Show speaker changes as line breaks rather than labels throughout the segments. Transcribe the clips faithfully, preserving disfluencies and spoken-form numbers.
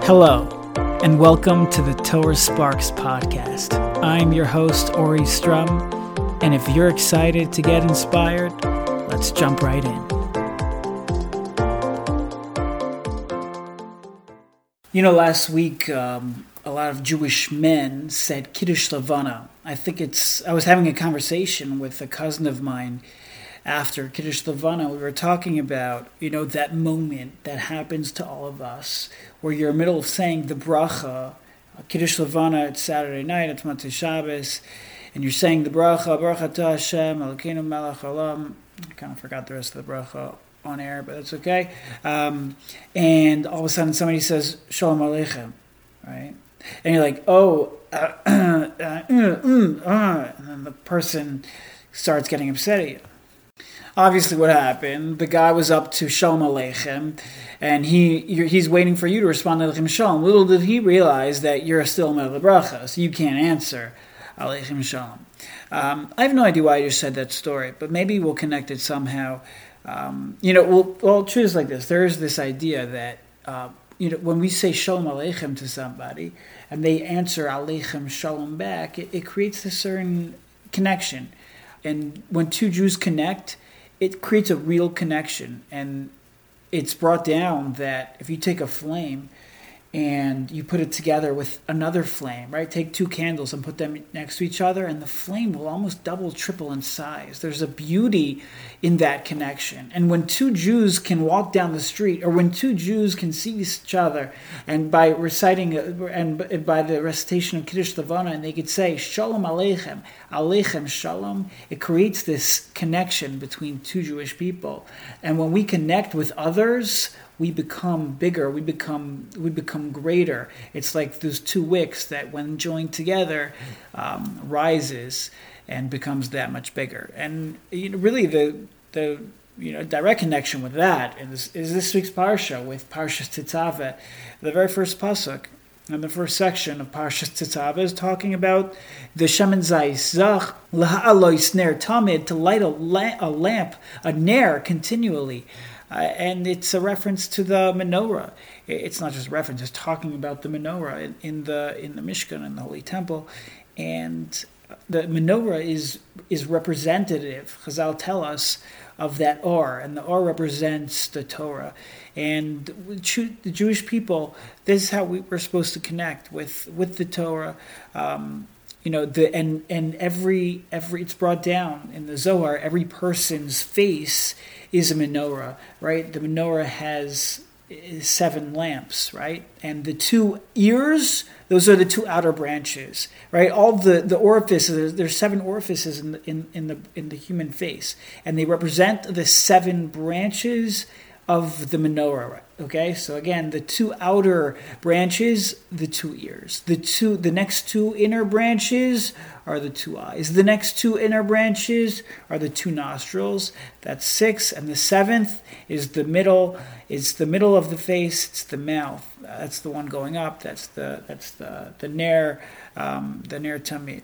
Hello, and welcome to the Torah Sparks podcast. I'm your host, Ori Strum, and if you're excited to get inspired, let's jump right in. You know, last week, um, a lot of Jewish men said Kiddush Levana. I think it's, I was having a conversation with a cousin of mine after Kiddush Levana. We were talking about, you know, that moment that happens to all of us, where you're in the middle of saying the bracha, Kiddush Levana, it's Saturday night, it's Motzei Shabbos, and you're saying the bracha, Baruch Atah Hashem, Elokeinu melech haolam. I kind of forgot the rest of the bracha on air, but that's okay. Um, and all of a sudden somebody says, Shalom Aleichem, right? And you're like, oh, uh, uh, uh, uh, uh, and then the person starts getting upset at you. Obviously, what happened, the guy was up to Shalom Aleichem, and he you're, he's waiting for you to respond to Aleichem Shalom. Little did he realize that you're still Melech Bracha, so you can't answer Aleichem Shalom. Um, I have no idea why I just said that story, but maybe we'll connect it somehow. Um, you know, well, well, truth is like this. There is this idea that, uh, you know, when we say Shalom Aleichem to somebody, and they answer Aleichem Shalom back, it, it creates a certain connection. And when two Jews connect, it creates a real connection. And it's brought down that if you take a flame and you put it together with another flame, right? Take two candles and put them next to each other, and the flame will almost double, triple in size. There's a beauty in that connection. And when two Jews can walk down the street, or when two Jews can see each other, and by reciting, and by the recitation of Kiddush Levana, and they could say, Shalom Aleichem, Aleichem Shalom, it creates this connection between two Jewish people. And when we connect with others, we become bigger, we become we become greater. It's like those two wicks that when joined together um, rises and becomes that much bigger. And you know, really the the you know direct connection with that is, is this week's parsha with Parshas Tetzaveh. The very first pasuk in the first section of Parshas Tetzaveh is talking about the Shemen Zayis Zach Laha'aloi Sner Tamid, to light a, la- a lamp, a ner, continually. Uh, and it's a reference to the menorah. It's not just a reference; it's talking about the menorah in, in the in the Mishkan, in the Holy Temple, and the menorah is is representative. Chazal tell us of that or, and the or represents the Torah. And the Jewish people, this is how we, we're supposed to connect with with the Torah. Um, You know, the and and every every it's brought down in the Zohar. Every person's face is a menorah, right? The menorah has seven lamps, right? And the two ears, those are the two outer branches, right? All the, the orifices, there's seven orifices in the, in in the in the human face, and they represent the seven branches of the menorah. Okay, so again, the two outer branches, the two ears. The two, the next two inner branches are the two eyes. The next two inner branches are the two nostrils. That's six, and the seventh is the middle. It's the middle of the face. It's the mouth. That's the one going up. That's the that's the the ner, um, the ner tamid,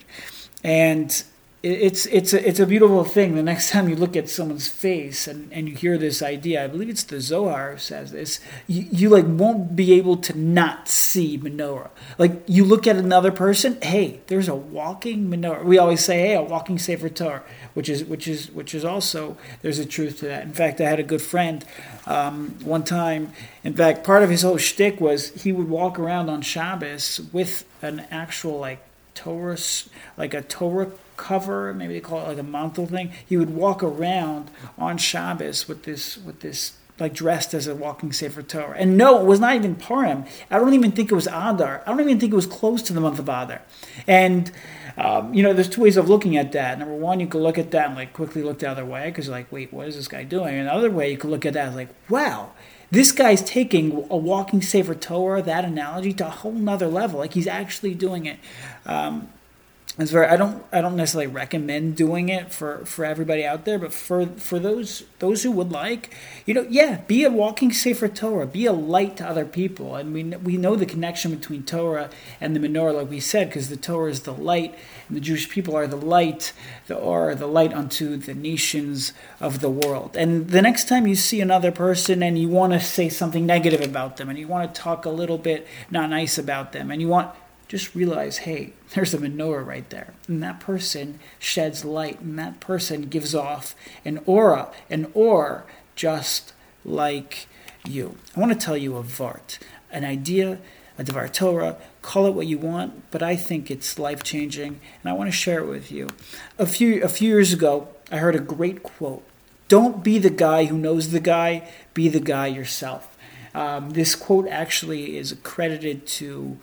and It's it's a, it's a beautiful thing. The next time you look at someone's face and, and you hear this idea, I believe it's the Zohar who says this, you, you like won't be able to not see menorah. Like you look at another person, hey, there's a walking menorah. We always say, hey, a walking Sefer Torah, which is which is which is also, there's a truth to that. In fact, I had a good friend um, one time. In fact, part of his whole shtick was he would walk around on Shabbos with an actual like Torah, like a Torah cover, maybe they call it like a mantle thing. He would walk around on Shabbos with this, with this, like dressed as a walking Sefer Torah. And no, it was not even Purim. I don't even think it was Adar. I don't even think it was close to the month of Adar. And um, you know, there's two ways of looking at that. Number one, you could look at that and like quickly look the other way because you're like, wait, what is this guy doing? And another way, you could look at that and like, wow, this guy's taking a walking Sefer Torah, that analogy, to a whole nother level. Like he's actually doing it. Um, It's very. I don't. I don't necessarily recommend doing it for, for everybody out there, but for for those those who would like, you know, yeah, be a walking Sefer Torah, be a light to other people, and we we know the connection between Torah and the menorah, like we said, because the Torah is the light, and the Jewish people are the light, the or the light unto the nations of the world. And the next time you see another person and you want to say something negative about them, and you want to talk a little bit not nice about them, and you want just realize, hey, there's a menorah right there. And that person sheds light, and that person gives off an aura, an or, just like you. I want to tell you a vart, an idea, a Dvar Torah, call it what you want, but I think it's life-changing, and I want to share it with you. A few, a few years ago, I heard a great quote. Don't be the guy who knows the guy, be the guy yourself. Um, this quote actually is accredited to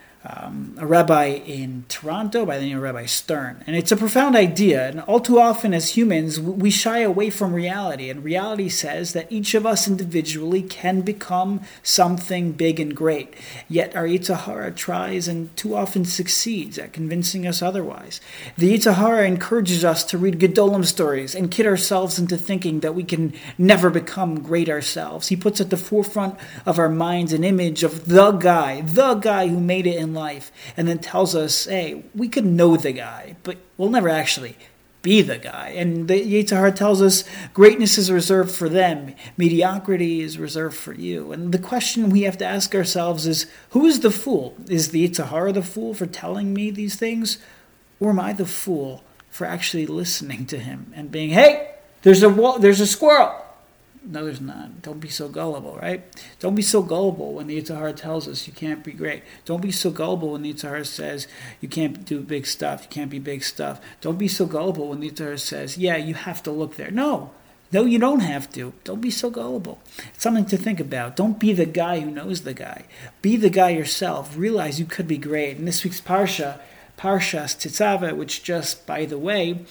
Um, a rabbi in Toronto by the name of Rabbi Stern. And it's a profound idea. And all too often as humans, we shy away from reality. And reality says that each of us individually can become something big and great. Yet our Yetzer Hara tries and too often succeeds at convincing us otherwise. The Yetzer Hara encourages us to read Gedolim stories and kid ourselves into thinking that we can never become great ourselves. He puts at the forefront of our minds an image of the guy, the guy who made it in life, and then tells us, hey, we could know the guy, but we'll never actually be the guy. And the Yetzer Hara tells us greatness is reserved for them, mediocrity is reserved for you. And the question we have to ask ourselves is, who is the fool? Is the Yetzer Hara the fool for telling me these things? Or am I the fool for actually listening to him and being, hey, there's a wall, there's a squirrel. No, there's not. Don't be so gullible, right? Don't be so gullible when the Yetzer Hara tells us you can't be great. Don't be so gullible when the Yetzer Hara says you can't do big stuff, you can't be big stuff. Don't be so gullible when the Yetzer Hara says, yeah, you have to look there. No, no, you don't have to. Don't be so gullible. It's something to think about. Don't be the guy who knows the guy. Be the guy yourself. Realize you could be great. In this week's Parsha, Parshas Tetzaveh, which just, by the way,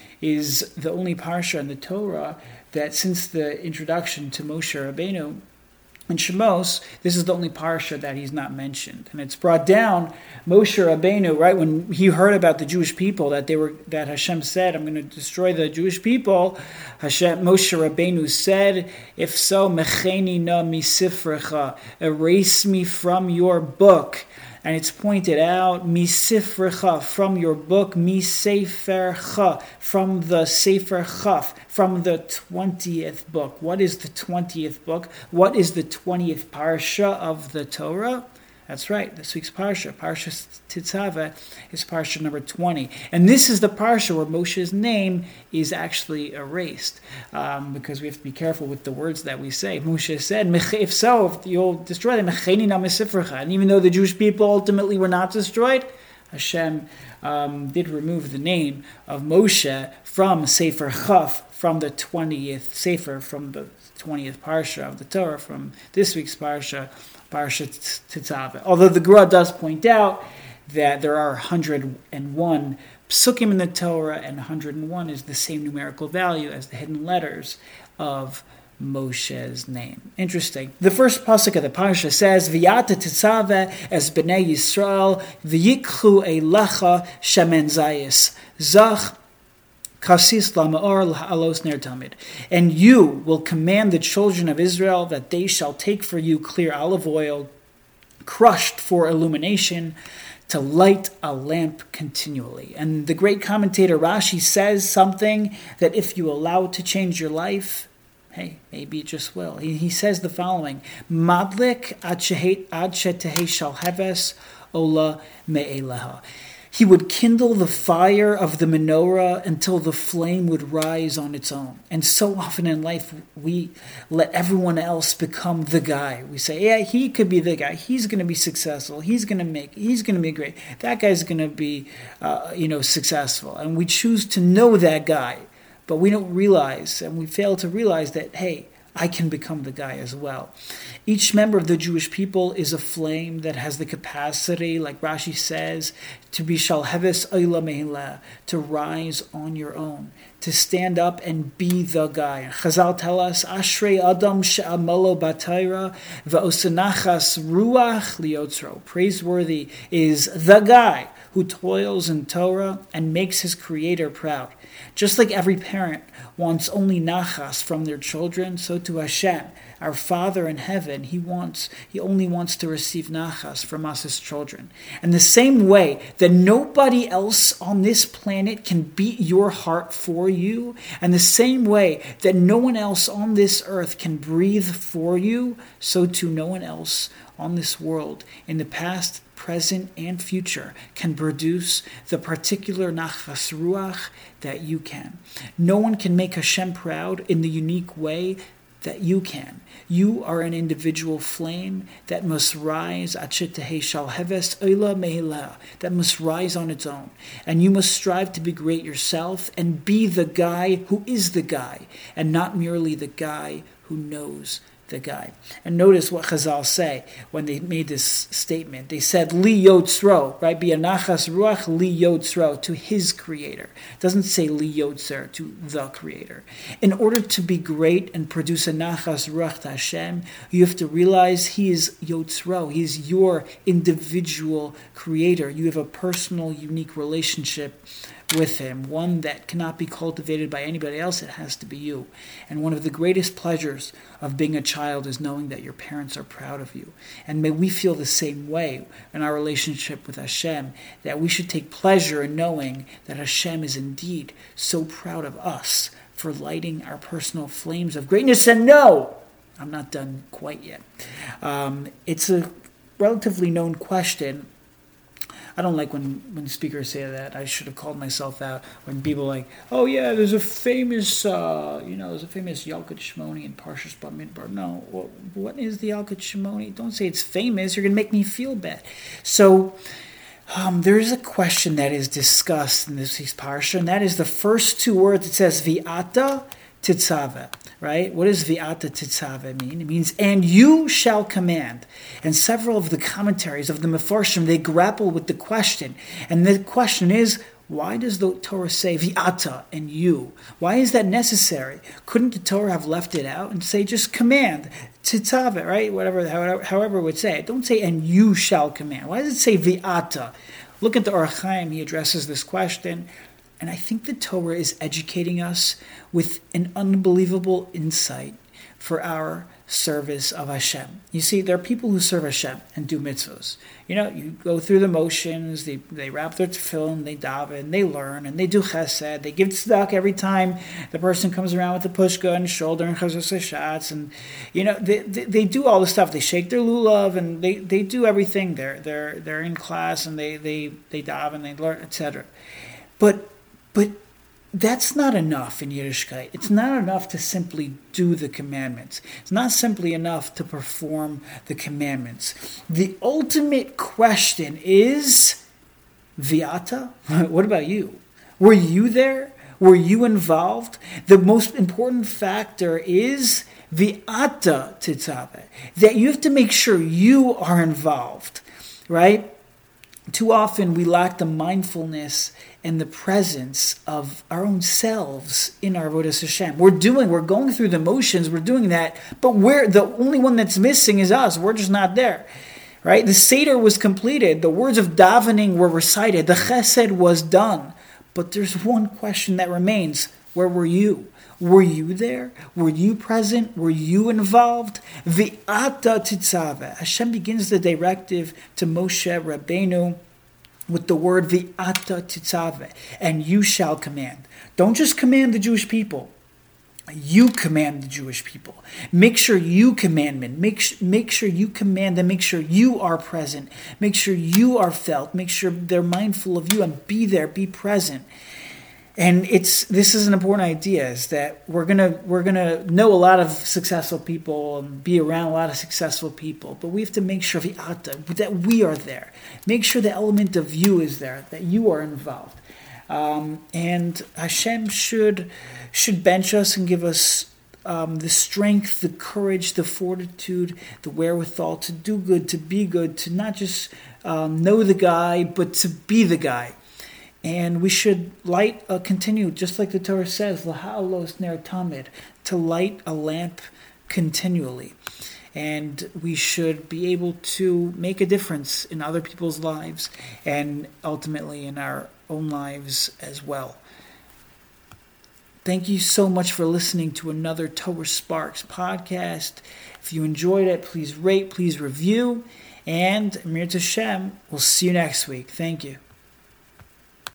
is the only Parsha in the Torah that since the introduction to Moshe Rabbeinu in Shemos, this is the only parsha that he's not mentioned. And it's brought down Moshe Rabbeinu, right, when he heard about the Jewish people, that they were that Hashem said, I'm going to destroy the Jewish people. Hashem, Moshe Rabbeinu said, if so, mecheni na misifrecha, erase me from your book. And it's pointed out, misifrecha, from your book, misefercha, from the Sefer Chaf, from the twentieth book. What is the twentieth book? What is the twentieth parsha of the Torah? That's right, this week's parsha, Parsha Tetzaveh, is parsha number twenty. And this is the parsha where Moshe's name is actually erased, um, because we have to be careful with the words that we say. Moshe said, if so, if you'll destroy them, and even though the Jewish people ultimately were not destroyed, Hashem um, did remove the name of Moshe from Sefer Chaf, from the twentieth Sefer, from the twentieth parsha of the Torah, from this week's parsha, Parsha Tetzaveh. Although the Gra does point out that there are one hundred one psukim in the Torah, and one hundred one is the same numerical value as the hidden letters of Moshe's name. Interesting. The first pasuk of the parsha says, "V'yata tetzaveh es bnei Yisrael v'yikchu eilecha shemen zayis zach." Kasis lamaor alos ner tamid. And you will command the children of Israel that they shall take for you clear olive oil, crushed for illumination, to light a lamp continually. And the great commentator Rashi says something that if you allow it to change your life, hey, maybe it just will. He, he says the following, Madlik ad shetehe shal heves ola me'eleha. He would kindle the fire of the menorah until the flame would rise on its own. And so often in life, we let everyone else become the guy. We say, yeah, he could be the guy. He's going to be successful. He's going to make, he's going to be great. That guy's going to be, uh, you know, successful. And we choose to know that guy. But we don't realize, and we fail to realize that, hey, I can become the guy as well. Each member of the Jewish people is a flame that has the capacity, like Rashi says, to be shalheves oila mehila, to rise on your own, to stand up and be the guy. Chazal tell us, Ashrei Adam she'amalo batayra ve'osanachas ruach liotzro. Praiseworthy is the guy who toils in Torah and makes his creator proud. Just like every parent wants only nachas from their children, so to Hashem, our Father in heaven, he wants, he only wants to receive nachas from us as children. And the same way that nobody else on this planet can beat your heart for you, and the same way that no one else on this earth can breathe for you, so too no one else on this world in the past, present, and future can produce the particular nachas ruach that you can. No one can make Hashem proud in the unique way that you can. You are an individual flame that must rise, that must rise on its own. And you must strive to be great yourself and be the guy who is the guy, and not merely the guy who knows the guy. And notice what Chazal say when they made this statement. They said, Li Yotzro, right? Be a nachas ruach li Yotzro, to his creator. It doesn't say Li Yotzer, to the creator. In order to be great and produce a nachas ruach to Hashem, you have to realize he is Yotzro. He is your individual creator. You have a personal, unique relationship with him, one that cannot be cultivated by anybody else. It has to be you. And one of the greatest pleasures of being a child is knowing that your parents are proud of you. And may we feel the same way in our relationship with Hashem, that we should take pleasure in knowing that Hashem is indeed so proud of us for lighting our personal flames of greatness. And no, I'm not done quite yet. Um, it's a relatively known question. I don't like when, when speakers say that. I should have called myself out when people are like, oh yeah, there's a famous, uh, you know, there's a famous Yalkut Shimoni in Parshas Bamidbar. No, what, what is the Yalkut Shimoni? Don't say it's famous. You're going to make me feel bad. So um, there is a question that is discussed in this week's Parsha, and that is the first two words. It says, V'ata Titzaveh, right? What does V'ata Titzaveh mean? It means, and you shall command. And several of the commentaries of the Mefarshim, they grapple with the question. And the question is, why does the Torah say V'ata and you? Why is that necessary? Couldn't the Torah have left it out and say just command, Titzaveh, right? Whatever, however, however it would say it. Don't say, and you shall command. Why does it say V'ata? Look at the Or HaChaim, he addresses this question. And I think the Torah is educating us with an unbelievable insight for our service of Hashem. You see, there are people who serve Hashem and do mitzvahs. You know, you go through the motions, they, they wrap their tefillin, they daven, they learn, and they do chesed. They give tzedakah every time the person comes around with the pushka and shoulder and chazos hashatz, and you know, they, they they do all the stuff. They shake their lulav and they, they do everything. They're they're they're in class and they they they daven, they learn, et cetera. But But that's not enough in Yiddishkeit. It's not enough to simply do the commandments. It's not simply enough to perform the commandments. The ultimate question is, V'ata? What about you? Were you there? Were you involved? The most important factor is V'ata Titzaveh, that you have to make sure you are involved, right? Too often we lack the mindfulness and the presence of our own selves in our Avodas Hashem. We're doing, we're going through the motions, we're doing that, but we're the only one that's missing is us. We're just not there, right? The Seder was completed, the words of davening were recited, the Chesed was done, but there's one question that remains: where were you? Were you there? Were you present? Were you involved? V'ata Titzaveh. Hashem begins the directive to Moshe Rabbeinu with the word V'ata Titzaveh, and you shall command. Don't just command the Jewish people. You command the Jewish people. Make sure you command them. Make, sh- make sure you command them. Make sure you are present. Make sure you are felt. Make sure they're mindful of you and be there, be present. And it's this is an important idea, is that we're gonna we're gonna know a lot of successful people and be around a lot of successful people, but we have to make sure that we are there. Make sure the element of you is there, that you are involved. Um, and Hashem should should bench us and give us um, the strength, the courage, the fortitude, the wherewithal to do good, to be good, to not just um, know the guy, but to be the guy. And we should light, uh, continue, just like the Torah says, L'ha'alos ner tamid, to light a lamp continually. and we should be able to make a difference in other people's lives and ultimately in our own lives as well. Thank you so much for listening to another Torah Sparks podcast. If you enjoyed it, please rate, please review, and Mir Tashem, we'll see you next week. Thank you.